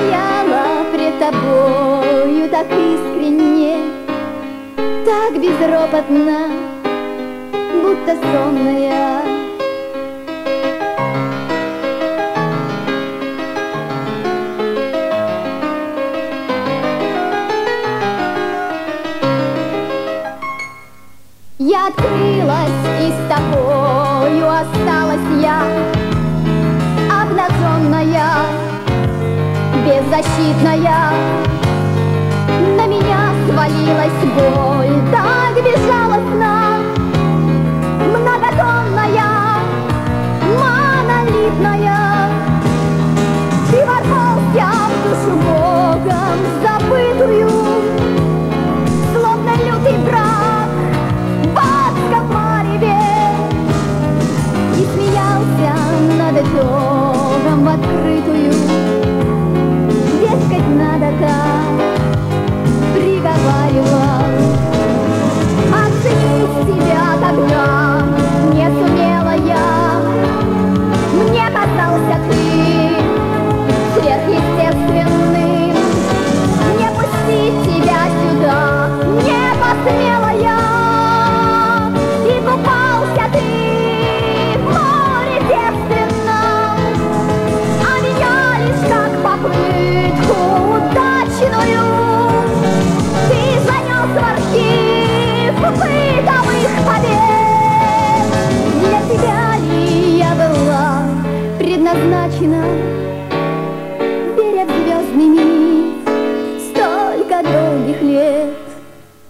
стояла пред тобою так искренне, так безропотно, будто сонная. Я открылась, и с тобою осталась я, обнаженная, беззащитная. На меня свалилась боль так безжалостно, многотонная, монолитная. Ты ворвался в душу Богом забытую, словно лютый враг в адском мареве, и смеялся над итогом в открытую. Дескать, надо так, приговаривал. Оценить тебя тогда не сумела я. Мне казался ты сверхъестественным. Не пустить тебя сюда не посмела я. И купался ты в море девственном, а меня лишь как попытку удачную ты занес в архив бытовых побед. Для тебя ли я была предназначена?